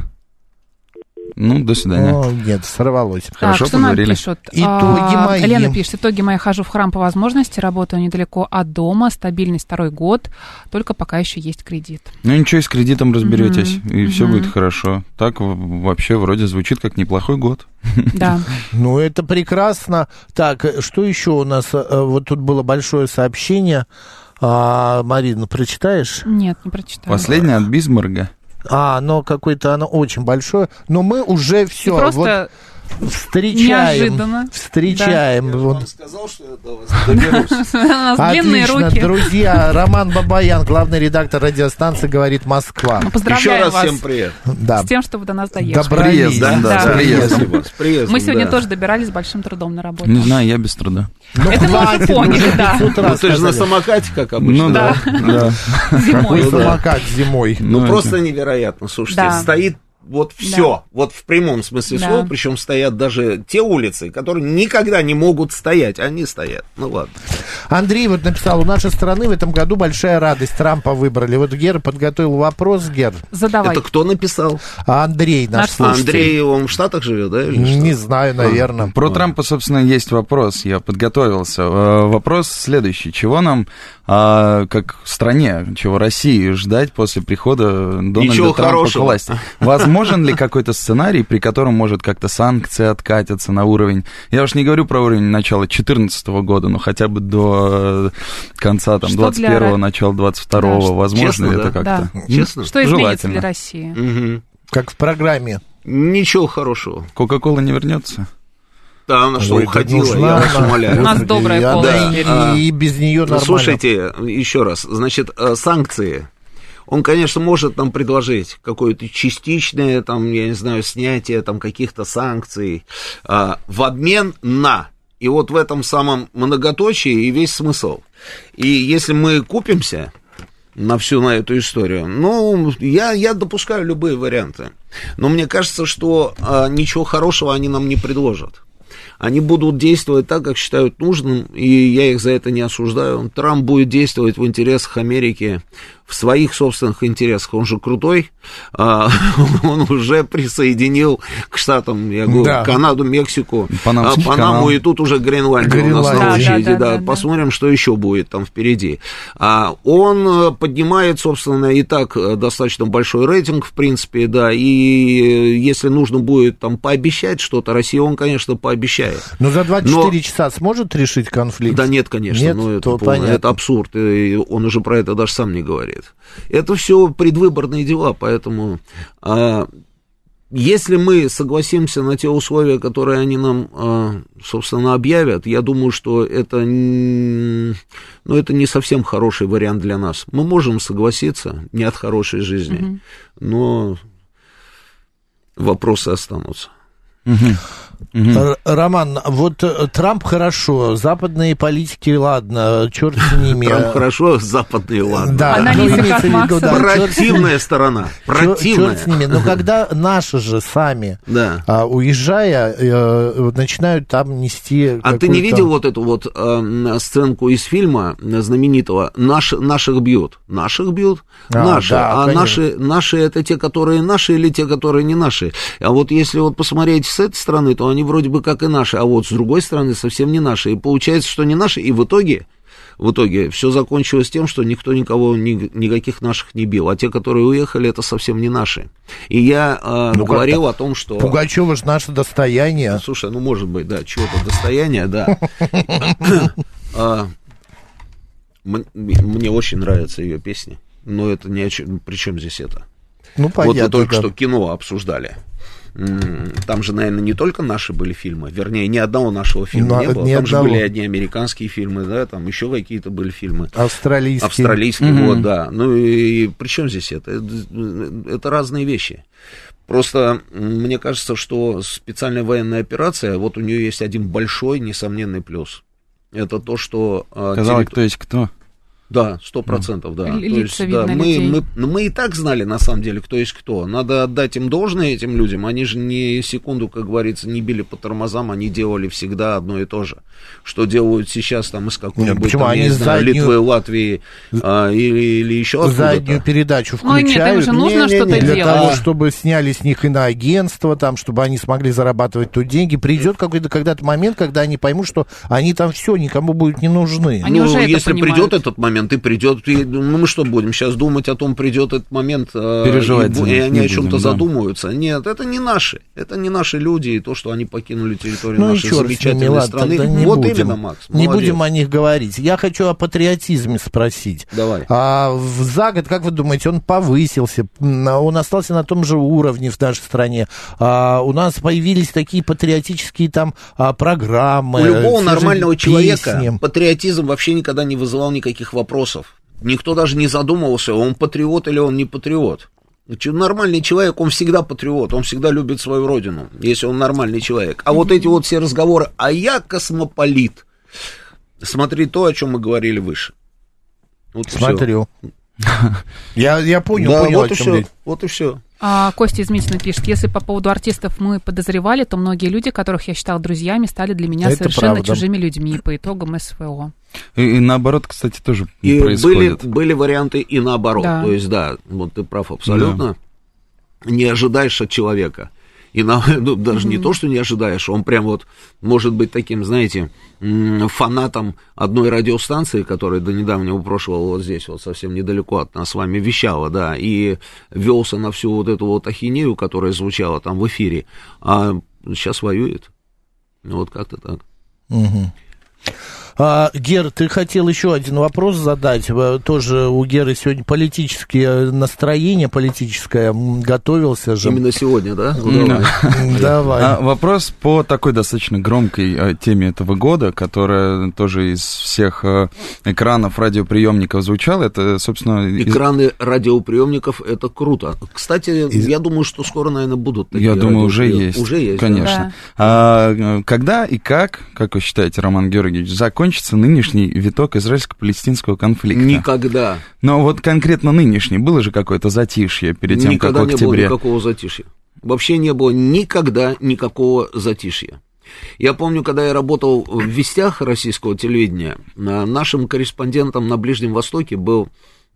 Ну, до свидания. О, нет, сорвалось. Хорошо так, что нам поговорили. пишут? Итоги А, мои. Лена пишет, итоги мои, хожу в храм по возможности, работаю недалеко от дома, стабильность второй год, только пока еще есть кредит. Ну ничего, с кредитом разберетесь, Мгм, и все мгм. будет хорошо. Так в- вообще вроде звучит как неплохой год. Да. Ну, это прекрасно. Так, что еще у нас? Э, Вот тут было большое сообщение. А, Марина, прочитаешь? Нет, не прочитаю. Последнее от Бисмарга. А, оно какое-то, оно очень большое. Но мы уже И все. просто Встречаем. неожиданно. Встречаем. Вот. сказал, что я до вас доберусь. У нас длинные Отлично, руки. друзья. Роман Бабаян, главный редактор радиостанции «Говорит Москва». Мы Еще поздравляем раз вас всем привет. Да. с тем, что вы до нас доехали. Добрались. Приездом, да, Да. с приездом. Спасибо. С приездом, Мы сегодня да. тоже добирались с большим трудом на работу. Не знаю, я без труда. Ну, Это мы уже хватит, поняли, уже да. пятьсот Ну, раз ты же на сказали. самокате, как обычно. Ну да, да. Зимой. Какой самокат зимой. Ну, Ну, просто невероятно. Слушайте, Да. стоит вот все, вот в прямом смысле Да. слова, причем стоят даже те улицы, которые никогда не могут стоять, они стоят. Ну ладно. Андрей вот написал, у нашей страны в этом году большая радость, Трампа выбрали. Вот Гер подготовил вопрос, Гер. Задавай. Это кто написал? А Андрей наш Наш А слушатель. Андрей, он в Штатах живет, да? Или что? Не знаю, наверное. Про Трампа, собственно, есть вопрос, я подготовился. Э, Вопрос следующий. Чего нам, а, как стране, чего России ждать после прихода Дональда Ничего Трампа хорошего. к власти? Возможен ли какой-то сценарий, при котором, может, как-то санкции откатятся на уровень... Я уж не говорю про уровень начала две тысячи четырнадцатого года, но хотя бы до э, конца там, Что двадцать первого, для- начала двадцать второго. Да, что- Возможно Честно, ли да? это как-то? Да. Честно? Что изменится Желательно. для России? Мгм. Как в программе. Ничего хорошего. Кока-кола не вернется? Да, она что, Ой, да уходила, нужна я вас она. умоляю. У нас Господи, добрая и кола она теперь. и, А, и без нее Ну, нормально. слушайте, еще раз, значит, э, санкции. Он, конечно, может нам предложить какое-то частичное, там, я не знаю, снятие там каких-то санкций а, в обмен на. И вот в этом самом многоточии и весь смысл. И если мы купимся на всю на эту историю, ну, я, я допускаю любые варианты. Но мне кажется, что а, ничего хорошего они нам не предложат. Они будут действовать так, как считают нужным, и я их за это не осуждаю. Трамп будет действовать в интересах Америки, в своих собственных интересах. Он же крутой, а, он уже присоединил к штатам, я говорю, Да. Канаду, Мексику, Панамский а, Панаму, канал. и тут уже Гренландия у нас на Гренландия. очереди. Да, да, Да, да, да. посмотрим, что еще будет там впереди. А, он поднимает, собственно, и так достаточно большой рейтинг, в принципе, да, и если нужно будет там пообещать что-то, Россия, он, конечно, пообещает. Но за двадцать четыре Но- часа сможет решить конфликт? Да нет, конечно, Нет, ну, это, то полный- понятно. это абсурд, и он уже про это даже сам не говорит. Это все предвыборные дела, поэтому а, если мы согласимся на те условия, которые они нам, а, собственно, объявят, я думаю, что это, н- ну, это не совсем хороший вариант для нас. Мы можем согласиться, не от хорошей жизни, но вопросы останутся. Угу. Роман, вот Трамп хорошо, западные политики, ладно, черт с ними. Трамп хорошо, западные, ладно. Да, аналитика ну, от Макса. Да, противная сторона, противная. Черт с ними, но когда наши же сами, да. а, уезжая, э, начинают там нести... А ты не видел вот эту вот э, сценку из фильма знаменитого «Наш, «Наших бьют»? Наших бьют? А, наши. Да, а наши, наши это те, которые наши, или те, которые не наши? А вот если вот посмотреть с этой стороны, то они вроде бы как и наши, а вот с другой стороны совсем не наши. И получается, что не наши, и в итоге, в итоге все закончилось тем, что никто никого, ни, никаких наших не бил. А те, которые уехали, это совсем не наши. И я э, ну, говорил о том, что... Пугачева же наше достояние. Слушай, ну может быть, да, чего-то достояние, да. Мне очень нравятся ее песни, но это не о чем... При чем здесь это? Ну, понятно. Вот мы только да. что кино обсуждали. Там же, наверное, не только наши были фильмы, вернее, ни одного нашего фильма Но, не было. Там одного. же были одни американские фильмы, да, там еще какие-то были фильмы. Австралийские. Австралийские, mm-hmm. вот, да. Ну и при чем здесь это? это? Это разные вещи. Просто мне кажется, что специальная военная операция, вот у нее есть один большой, несомненный плюс. Это то, что... Сказала, территор... кто есть кто. Да, сто процентов, да. Лица То есть, видно да, мы, людей. мы, мы, мы и так знали, на самом деле, кто есть кто. Надо отдать им должное, этим людям. Они же ни секунду, как говорится, не били по тормозам, они делали всегда одно и то же. Что делают сейчас там из какой-нибудь, там, я не знаю, заднюю... Литвы, Латвии а, или, или еще откуда-то. Заднюю передачу включают. Ну нет, им же нужно не, что-то не, не, делать. Для того, чтобы сняли с них иноагентство, там, чтобы они смогли зарабатывать тут деньги. Придет какой-то когда-то момент, когда они поймут, что они там все, никому будут не нужны. Они ну, уже если это придет этот момент, и придет... Ну, мы что будем сейчас думать о том, придет этот момент, переживать, и, и они о чем-то да. задумаются? Нет, это не наши, это не наши люди, и то, что они покинули территорию ну, нашей замечательной ними, страны. Не вот будем, именно, Макс, не молодец. будем о них говорить. Я хочу о патриотизме спросить. Давай. А, в, за год, как вы думаете, он повысился, он остался на том же уровне в нашей стране? А, у нас появились такие патриотические там а, программы. У любого нормального песни. человека патриотизм вообще никогда не вызывал никаких вопросов. Никто даже не задумывался, он патриот или он не патриот. Нормальный человек, он всегда патриот, он всегда любит свою родину, если он нормальный человек. А вот эти вот все разговоры, а я космополит, смотри то, о чем мы говорили выше. Вот Смотрю. Я, я понял, да, понял, вот о и чем все, речь. вот и все. А, Костя из Митина пишет, если по поводу артистов мы подозревали, то многие люди, которых я считал друзьями, стали для меня Это совершенно правда. чужими людьми по итогам СВО. И, и наоборот, кстати, тоже и происходит. Были, были варианты и наоборот. Да. То есть, да, вот ты прав абсолютно. Да. Не ожидаешь от человека. И на, ну, даже mm-hmm. не то, что не ожидаешь, он прям вот может быть таким, знаете, фанатом одной радиостанции, которая до недавнего прошлого вот здесь, вот совсем недалеко от нас с вами вещала, да, и велся на всю вот эту вот ахинею, которая звучала там в эфире, а сейчас воюет. Вот как-то так. Mm-hmm. А, Гер, ты хотел еще один вопрос задать. Тоже у Геры сегодня политические настроения, политическое, готовился же. Именно сегодня, да? Ну, давай. Давай. А, вопрос по такой достаточно громкой а, теме этого года, которая тоже из всех а, экранов радиоприемников звучала. Это, собственно... Экраны из... радиоприемников, это круто. Кстати, из... я думаю, что скоро, наверное, будут такие. Я думаю, уже есть. Уже есть. Конечно. Да. А, когда и как, как вы считаете, Роман Георгиевич, закончится нынешний виток израильско-палестинского конфликта? Никогда. Но вот конкретно нынешний, было же какое-то затишье перед тем, никогда как в октябре? Никогда не было никакого затишья. Вообще не было никогда никакого затишья. Я помню, когда я работал в вестях российского телевидения, нашим корреспондентом на Ближнем Востоке был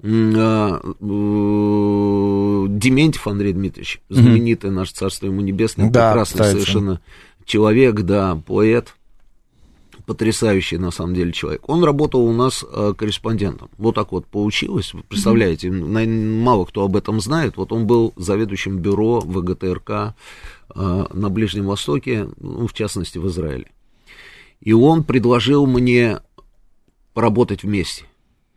Дементьев Андрей Дмитриевич, знаменитый mm-hmm. наш, царство ему небесное, да, прекрасный кстати. совершенно человек, да, поэт. Потрясающий, на самом деле, человек. Он работал у нас э, корреспондентом. Вот так вот получилось. Вы представляете, mm-hmm. мало кто об этом знает. Вот он был заведующим бюро ВГТРК э, на Ближнем Востоке, ну, в частности, в Израиле. И он предложил мне поработать вместе.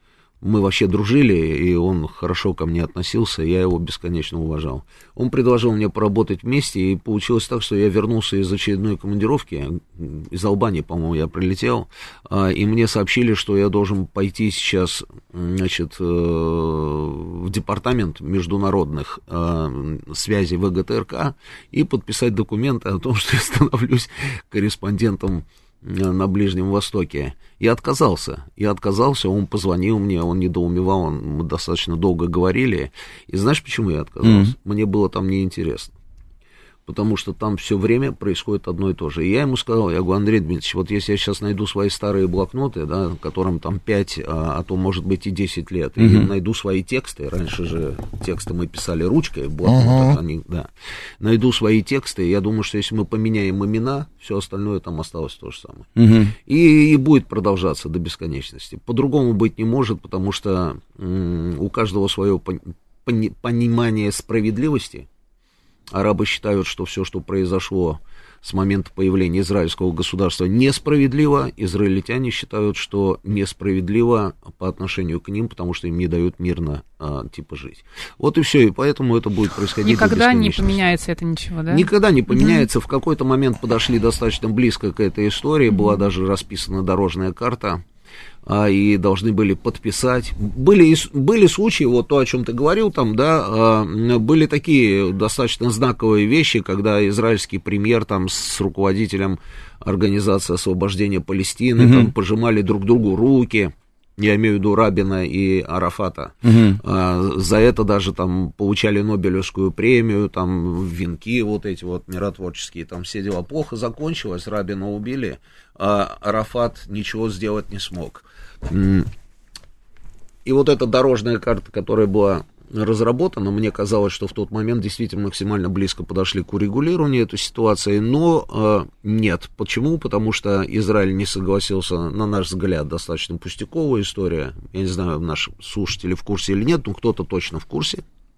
мы вообще дружили, и он хорошо ко мне относился, я его бесконечно уважал. Он предложил мне поработать вместе, и получилось так, что я вернулся из очередной командировки, из Албании, по-моему, я прилетел, и мне сообщили, что я должен пойти сейчас, значит, в департамент международных связей ВГТРК и подписать документы о том, что я становлюсь корреспондентом на Ближнем Востоке. Я отказался. Я отказался, он позвонил мне, он недоумевал, он, мы достаточно долго говорили. И знаешь, почему я отказался? Mm-hmm. Мне было там неинтересно. Потому что там все время происходит одно и то же. И я ему сказал, я говорю, Андрей Дмитриевич, вот если я сейчас найду свои старые блокноты, да, которым там пять, а, а то, может быть, и десять лет, mm-hmm. и найду свои тексты, раньше же тексты мы писали ручкой, в блокнотах, uh-huh. они, да, найду свои тексты, я думаю, что если мы поменяем имена, все остальное там осталось то же самое. Uh-huh. И, и будет продолжаться до бесконечности. По-другому быть не может, потому что м- у каждого свое пон- пон- понимание справедливости. Арабы считают, что все, что произошло с момента появления израильского государства, несправедливо. Израильтяне считают, что несправедливо по отношению к ним, потому что им не дают мирно а, типа жить. Вот и все, и поэтому это будет происходить. Никогда не поменяется это ничего, да? Никогда не поменяется. Mm-hmm. В какой-то момент подошли достаточно близко к этой истории, mm-hmm. была даже расписана дорожная карта. И должны были подписать. Были, были случаи, вот то, о чем ты говорил, там, да, были такие достаточно знаковые вещи, когда израильский премьер там с руководителем Организации освобождения Палестины mm-hmm. там пожимали друг другу руки. Я имею в виду Рабина и Арафата. Uh-huh. А, за это даже там получали Нобелевскую премию, там венки вот эти вот миротворческие, там все дела. Плохо закончилось, Рабина убили, а Арафат ничего сделать не смог. И вот эта дорожная карта, которая была разработана, мне казалось, что в тот момент действительно максимально близко подошли к урегулированию этой ситуации, но э, нет. Почему? Потому что Израиль не согласился, на наш взгляд, достаточно пустяковая история. Я не знаю, наши слушатели в курсе или нет, но кто-то точно в курсе.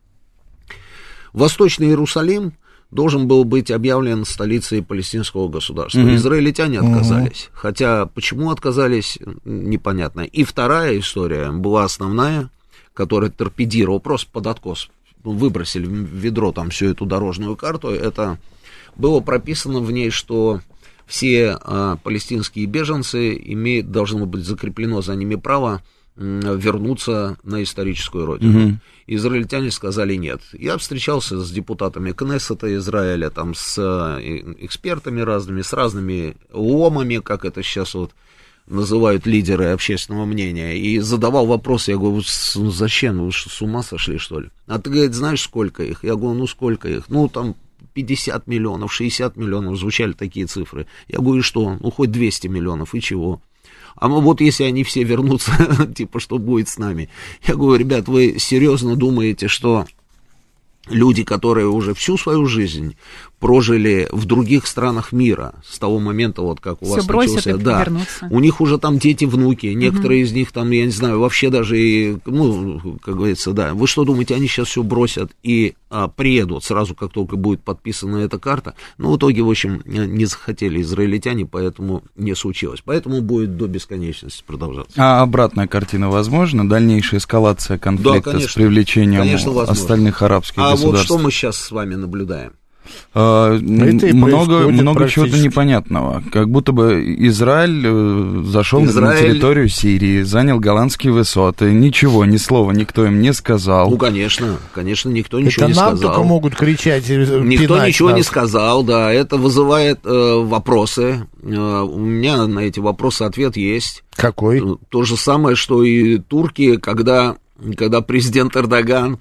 Восточный Иерусалим должен был быть объявлен столицей палестинского государства. Mm-hmm. Израильтяне отказались. Mm-hmm. Хотя почему отказались, непонятно. И вторая история была основная, который торпедировал, просто под откос выбросили в ведро там всю эту дорожную карту, это было прописано в ней, что все а, палестинские беженцы имеют, должно быть закреплено за ними право м, вернуться на историческую родину. Mm-hmm. Израильтяне сказали нет. Я встречался с депутатами Кнессета Израиля, там, с экспертами разными, с разными ломами, как это сейчас вот называют лидеры общественного мнения, и задавал вопрос, я говорю, зачем, вы что, с ума сошли, что ли? А ты, говорит, знаешь, сколько их? Я говорю, ну, сколько их? Ну, там, пятьдесят миллионов, шестьдесят миллионов, звучали такие цифры. Я говорю, что? Ну, хоть двести миллионов, и чего? А вот если они все вернутся, типа, что будет с нами? Я говорю, ребят, вы серьезно думаете, что люди, которые уже всю свою жизнь прожили в других странах мира с того момента, вот как у Все вас начался, да, вернутся. У них уже там дети, внуки, некоторые угу. из них там, я не знаю, вообще даже, и, ну, как говорится, да, вы что думаете, они сейчас все бросят и а, приедут сразу, как только будет подписана эта карта? Ну, в итоге, в общем, не захотели израильтяне, поэтому не случилось, поэтому будет до бесконечности продолжаться. А обратная картина возможна? Дальнейшая эскалация конфликта, да, конечно, с привлечением конечно, остальных арабских а государств? А вот что мы сейчас с вами наблюдаем? Uh, много много чего-то непонятного. Как будто бы Израиль зашел Израиль... на территорию Сирии, занял голландские высоты. Ничего, ни слова никто им не сказал. Ну, конечно, конечно, никто ничего это не сказал. Это нам только могут кричать. Никто ничего нас. не сказал, да. Это вызывает э, вопросы. Э, у меня на эти вопросы ответ есть. Какой? То же самое, что и турки, когда, когда президент Эрдоган...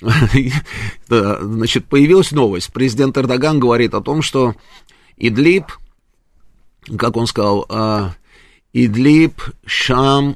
Значит, появилась новость. Президент Эрдоган говорит о том, что Идлиб, как он сказал, Идлиб, Шам,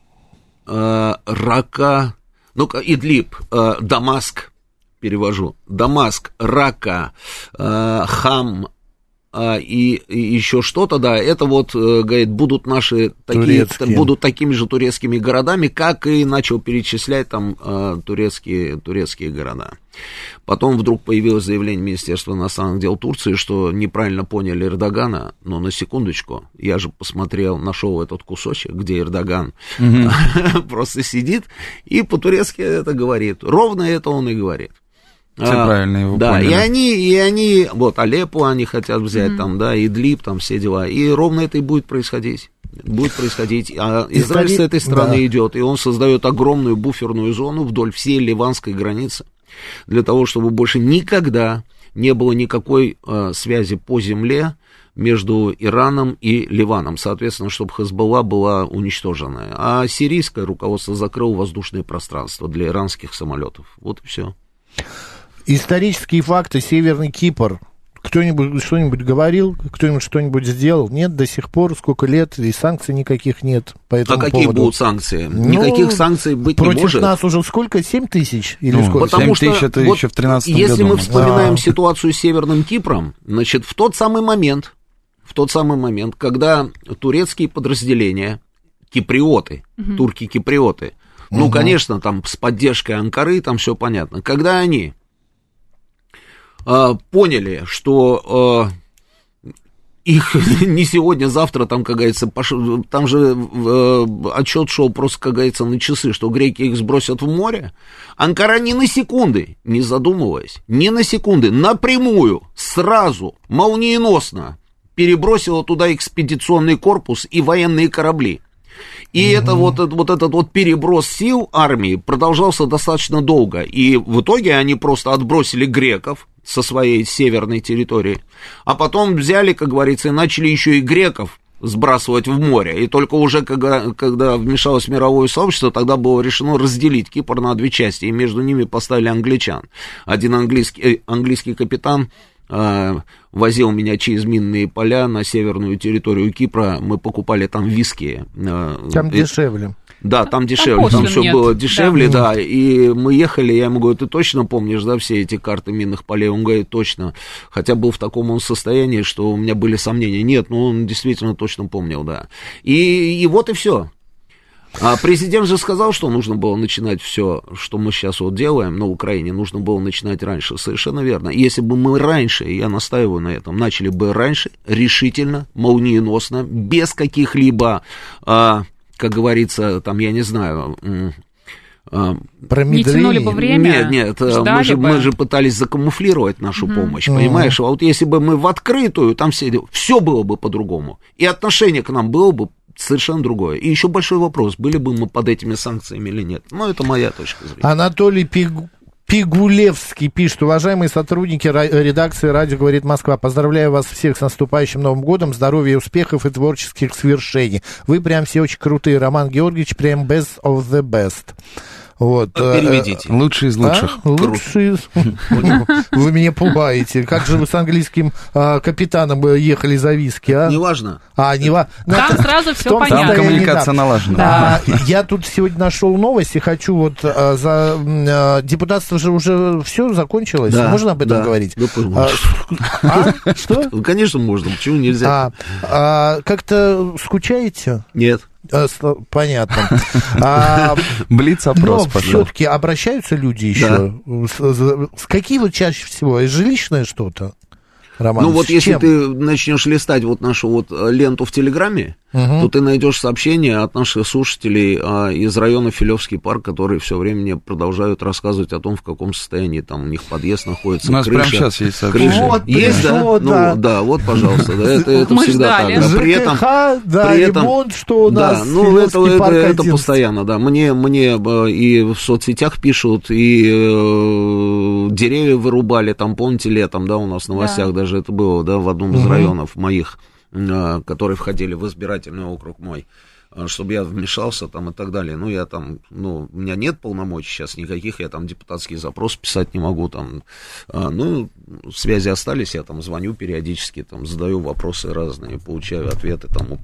Рака, ну, Идлиб, Дамаск, перевожу, Дамаск, Рака, Хам, а, и, и еще что-то, да, это вот, говорит, будут наши такие, будут такими же турецкими городами, как и начал перечислять там а, турецкие, турецкие города. Потом вдруг появилось заявление Министерства иностранных дел Турции, что неправильно поняли Эрдогана, но на секундочку, я же посмотрел, нашел этот кусочек, где Эрдоган mm-hmm. просто сидит и по-турецки это говорит. Ровно это он и говорит. Все а, правильно его да, поняли. и они, и они, вот, Алеппо они хотят взять, mm-hmm. там, да, Идлиб, там, все дела, и ровно это и будет происходить. Будет происходить, а Израиль с этой стороны да. идет, и он создает огромную буферную зону вдоль всей ливанской границы, для того, чтобы больше никогда не было никакой э, связи по земле между Ираном и Ливаном, соответственно, чтобы Хезболла была уничтожена. А сирийское руководство закрыло воздушное пространство для иранских самолетов. Вот и все. Исторические факты. Северный Кипр. Кто-нибудь что-нибудь говорил? Кто-нибудь что-нибудь сделал? Нет, до сих пор, сколько лет, и санкций никаких нет по этому поводу. А какие поводу. будут санкции? Ну, никаких санкций быть не может. Против нас уже сколько? семь тысяч? Или ну, сколько? Потому семь тысяч что это вот еще в тринадцатом если году. мы вспоминаем а. ситуацию с Северным Кипром, значит, в тот самый момент, в тот самый момент, когда турецкие подразделения, киприоты, угу. турки-киприоты, угу. ну, конечно, там с поддержкой Анкары, там все понятно, когда они поняли, что э, их не сегодня, завтра, там, как говорится, пошло, там же э, отчет шел просто, как говорится, на часы, что греки их сбросят в море. Анкара ни на секунды, не задумываясь, ни на секунды, напрямую, сразу, молниеносно перебросила туда экспедиционный корпус и военные корабли. И mm-hmm. это вот, вот этот вот переброс сил армии продолжался достаточно долго. И в итоге они просто отбросили греков со своей северной территории, а потом взяли, как говорится, и начали еще и греков сбрасывать в море. И только уже когда, когда вмешалось мировое сообщество, тогда было решено разделить Кипр на две части, и между ними поставили англичан. Один английский, английский капитан э, возил меня через минные поля на северную территорию Кипра, мы покупали там виски. Э, там и, дешевле. Да, там дешевле, там, там все нет. было дешевле, да. да, и мы ехали, я ему говорю, ты точно помнишь, да, все эти карты минных полей? Он говорит, точно, хотя был в таком он состоянии, что у меня были сомнения. Нет, ну, он действительно точно помнил, да. И, и вот и все. А президент же сказал, что нужно было начинать все, что мы сейчас вот делаем на Украине, нужно было начинать раньше. Совершенно верно. Если бы мы раньше, я настаиваю на этом, начали бы раньше, решительно, молниеносно, без каких-либо... А, как говорится, там, я не знаю... Не тянули бы время, Нет, нет, мы же, мы же пытались закамуфлировать нашу mm-hmm. помощь, понимаешь? А вот если бы мы в открытую, там все, все было бы по-другому. И отношение к нам было бы совершенно другое. И еще большой вопрос, были бы мы под этими санкциями или нет. Ну, это моя точка зрения. Анатолий Пиг... Пигулевский пишет: уважаемые сотрудники редакции «Радио говорит Москва», поздравляю вас всех с наступающим Новым годом, здоровья, успехов и творческих свершений. Вы прям все очень крутые. Роман Георгиевич, прям best of the best. Вот. Переведите. Лучший из лучших. А? Лучший из... Вы меня пугаете. Как же вы с английским а, капитаном ехали за виски, а? Неважно. А, не ва... Там это... сразу все понятно. Там коммуникация налажена. Да. А, я тут сегодня нашел новость и хочу вот а, за... А, депутатство же уже все закончилось. Да, можно об этом да. говорить? Да, а, а? Что? Конечно, можно. Почему нельзя? А, а, как-то скучаете? Нет. Понятно. А, Блиц-опрос, но все-таки обращаются люди еще? Да. С, с, какие вот чаще всего? Жилищное что-то? Роман, ну вот если чем? ты начнешь листать вот нашу вот ленту в Телеграме, угу. то ты найдешь сообщения от наших слушателей а, из района Филевский парк, которые все время мне продолжают рассказывать о том, в каком состоянии там у них подъезд находится. У нас крыша, прямо сейчас есть сообщение. Вот, есть, да? да? Ну да, вот, пожалуйста, да, это, это всегда так. Да. При этом, да, при этом, ремонт, что у нас да, ну это, это, это постоянно, да. Мне, мне и в соцсетях пишут, и э, деревья вырубали, там, помните, летом, да, у нас в новостях да. даже это было, да, в одном из угу. районов моих, которые входили в избирательный округ мой, чтобы я вмешался там и так далее. Ну, я там, ну, у меня нет полномочий сейчас никаких, я там депутатский запрос писать не могу, там, ну, связи остались, я там звоню периодически, там, задаю вопросы разные, получаю ответы, там,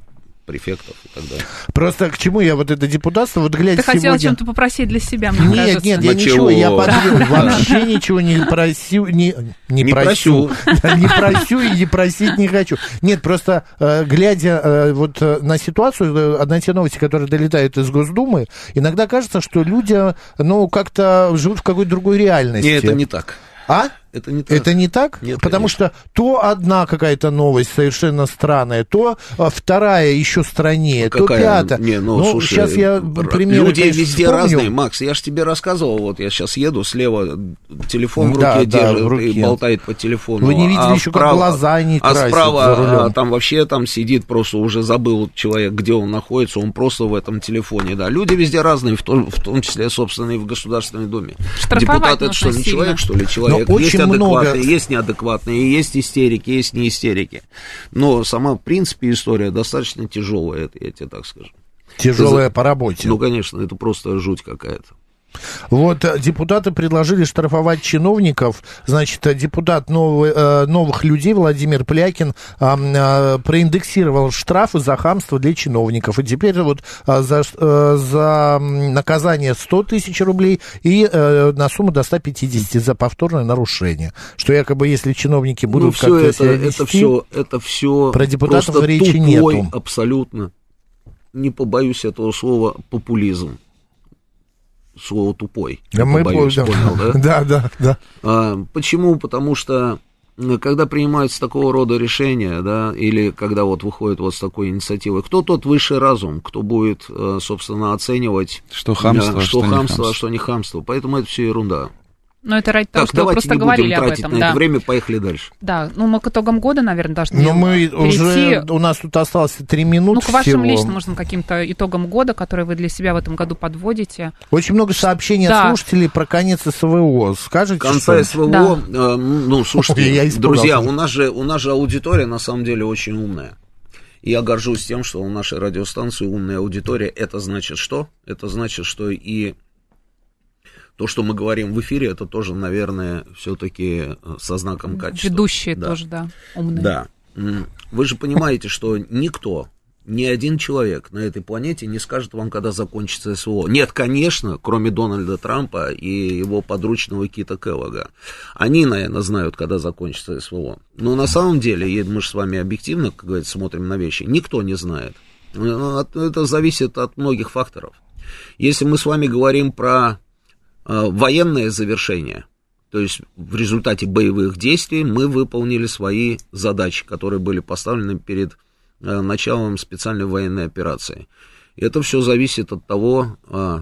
префектов и так далее. Просто к чему я вот это депутатство, вот глядя Ты сегодня... хотел чем-то попросить для себя, мне Нет, кажется. нет, я ничего, я подвел, вообще ничего не просил, не, не, не просю, просю. не просю и не просить не хочу. Нет, просто э, глядя э, вот э, на ситуацию, э, на те новости, которые долетают из Госдумы, иногда кажется, что люди, ну, как-то живут в какой-то другой реальности. Нет, это не так. А? Это не так. Это не так? Нет, потому конечно. что то одна какая-то новость совершенно странная, то а, вторая еще страннее, Какая? то пятая. Не, ну, ну, слушай, сейчас я примеры, люди конечно, везде вспомню. разные. Макс, я же тебе рассказывал, вот я сейчас еду, слева телефон в руке Да, да, держит в руке. и болтает по телефону. Вы не видели а еще, вправо, как глаза не А красят за справа рулем. а, там вообще там сидит, просто уже забыл человек, где он находится, он просто в этом телефоне. Да. Люди везде разные, в том, в том числе, собственно, и в Государственной Думе. Штрафовать Депутат это что, не сильно. человек, что ли? Человек. Но Есть очень много... адекватные, есть неадекватные, есть истерики, есть не истерики. Но сама, в принципе, история достаточно тяжелая, это я тебе так скажу. Тяжелая это, по работе. Ну, конечно, это просто жуть какая-то. Вот депутаты предложили штрафовать чиновников. Значит, депутат новый, новых людей Владимир Плякин проиндексировал штрафы за хамство для чиновников. И теперь вот за, за наказание сто тысяч рублей и на сумму до ста пятидесяти за повторное нарушение. Что якобы, если чиновники будут ну, как-то это, себя вести, это все, это все про депутатов просто речи тупой, нету. Абсолютно, не побоюсь этого слова, популизм. Слово тупой. Да, мы побоюсь, да. понял, да? Да, да, да. А, почему? Потому что когда принимаются такого рода решения, да, или когда вот выходит вот с такой инициативой, кто тот высший разум, кто будет, собственно, оценивать, что хамство, да, что, что, хамство, не хамство. а что не хамство. Поэтому это все ерунда. Но это ради того, так, что вы просто не говорили будем об тратить этом. на Да. это время, поехали дальше. Да, ну мы к итогам года, наверное, должны Но мы перейти. уже, у нас тут осталось три минуты Ну, к вашим всего. личным, может, каким-то итогам года, которые вы для себя в этом году подводите. Очень много сообщений да. от слушателей про конец СВО. Скажите, конца что... СВО, да. э, ну, слушайте, Ой, я друзья, у нас, же, у нас же аудитория, на самом деле, очень умная. И я горжусь тем, что у нашей радиостанции умная аудитория. Это значит что? Это значит, что и то, что мы говорим в эфире, это тоже, наверное, все-таки со знаком качества. Ведущие да. тоже, да, умные. Да. Вы же понимаете, что никто, ни один человек на этой планете не скажет вам, когда закончится СВО. Нет, конечно, кроме Дональда Трампа и его подручного Кита Келлога. Они, наверное, знают, когда закончится СВО. Но на самом деле, мы же с вами объективно, как говорится, смотрим на вещи, никто не знает. Это зависит от многих факторов. Если мы с вами говорим про военное завершение, то есть в результате боевых действий мы выполнили свои задачи, которые были поставлены перед началом специальной военной операции. И это все зависит от того,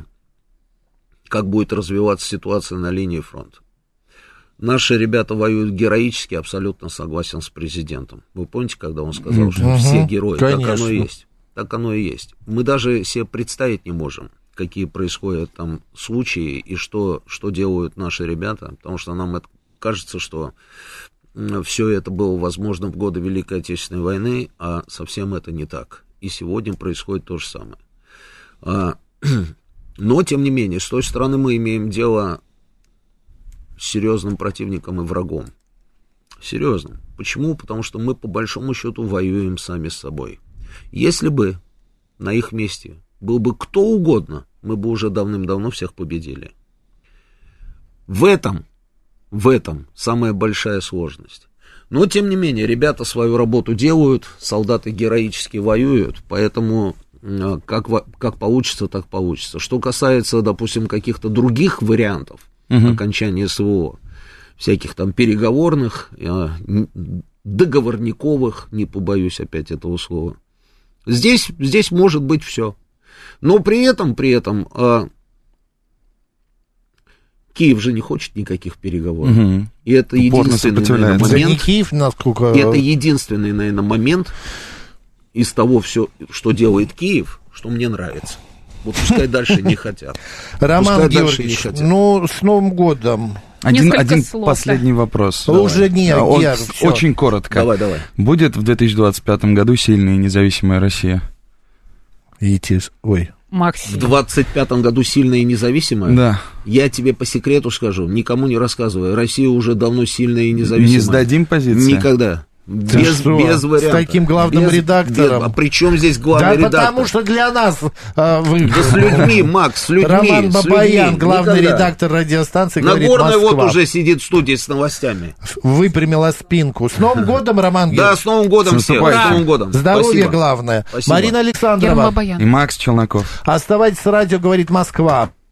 как будет развиваться ситуация на линии фронта. Наши ребята воюют героически, абсолютно согласен с президентом. Вы помните, когда он сказал, что угу, все герои? Конечно. Так оно и есть. Так оно и есть. Мы даже себе представить не можем, какие происходят там случаи и что, что делают наши ребята, потому что нам это кажется, что все это было возможно в годы Великой Отечественной войны, а совсем это не так. И сегодня происходит то же самое. Но, тем не менее, с той стороны мы имеем дело с серьезным противником и врагом. Серьезным. Почему? Потому что мы, по большому счету, воюем сами с собой. Если бы на их месте был бы кто угодно, мы бы уже давным-давно всех победили. В этом, в этом самая большая сложность. Но, тем не менее, ребята свою работу делают, солдаты героически воюют, поэтому как, как получится, так получится. Что касается, допустим, каких-то других вариантов угу. окончания СВО, всяких там переговорных, договорниковых, не побоюсь опять этого слова, здесь, здесь может быть все. Но при этом, при этом, э, Киев же не хочет никаких переговоров. Угу. И это Упорно единственный, наверное, момент. Не Киев, насколько... Это единственный, наверное, момент из того, все, что делает Киев, что мне нравится. Вот пускай дальше не хотят. Роман Георгиевич, ну, с Новым годом. Один, один последний вопрос. Давай. Уже не, Он, я, очень коротко. Давай, давай. Будет в две тысячи двадцать пятом году сильная и независимая Россия? Идти, ой. Максим. В двадцать пятом году сильная и независимая? Да. Я тебе по секрету скажу, никому не рассказывай. Россия уже давно сильная и независимая. Не сдадим позиции? Никогда. Без, что, без вариантов. С таким главным без, редактором. Без, а при чем здесь главный да редактор? потому что для нас а, вы... Да с людьми, Макс, с людьми. Роман Бабаян, людьми. главный Никогда. редактор радиостанции, говорит, Нагорный Москва. вот уже сидит в студии с новостями. Выпрямила спинку. С Новым годом, Роман Да, с Новым годом всех. С Новым годом. Здоровье Спасибо. главное. Спасибо. Марина Александрова. И Макс Челноков. Оставайтесь с радио, говорит Москва.